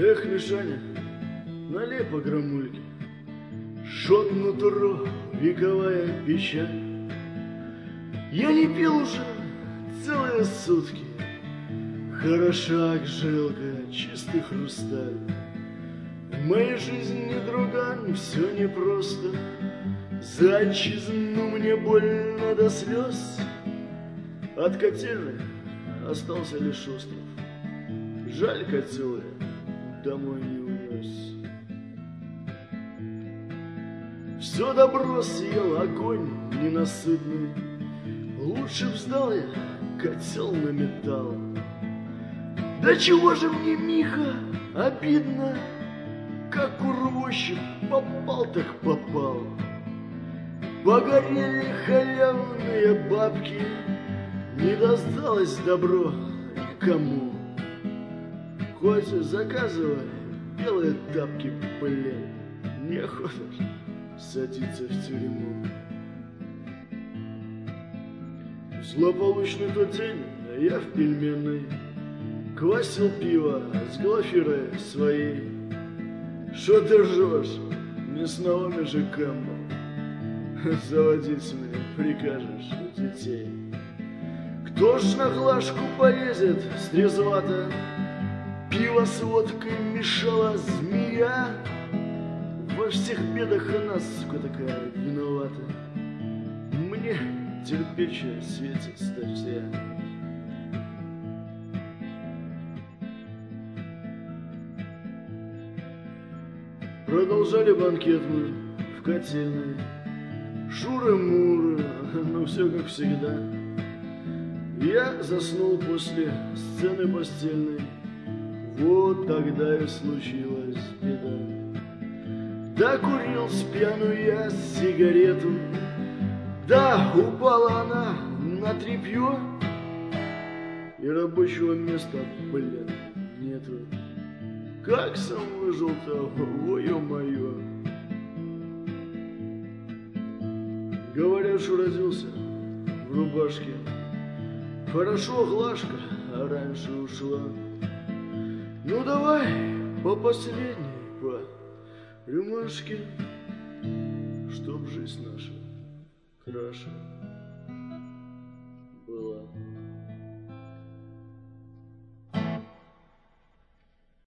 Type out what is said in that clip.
Эх, Мишаня, налей по грамульке, жжет нутро вековая печаль. Я не пил уже целые сутки, хороша жилка, чистый хрусталь. В моей жизни, друган, все непросто, за отчизну мне больно до слез. От котельной остался лишь остров, жаль, котел я домой не унес. Все добро съел огонь ненасытный, лучше б сдал я котел на металл. Да чего же мне, Миха, обидно, как урвощик попал, так попал. Погорели халявные бабки, не досталось добро никому. Хоть заказывай белые тапки, блин, неохота садиться в тюрьму. В злополучный тот день я в пельменной квасил пиво с глафирой своей. Шо ты ржешь, мясного мужика, заводить мне прикажешь детей. Кто ж на глажку полезет стрезвато, пиво с водкой мешала змея. Во всех бедах она, сука, такая виновата, мне терпечая светит статья. Продолжали банкет мы в котельной, шуры-муры, но все как всегда. Я заснул после сцены постельной, вот тогда и случилась беда. Докурил с пьяну я сигарету, да упала она на тряпье, и рабочего места, блин, нету. Как сам выжил-то, ой-ё-моё. Говорят, что родился в рубашке. Хорошо, глажка, а раньше ушла. Ну давай по последней, по рюмашке, чтоб жизнь наша краше была.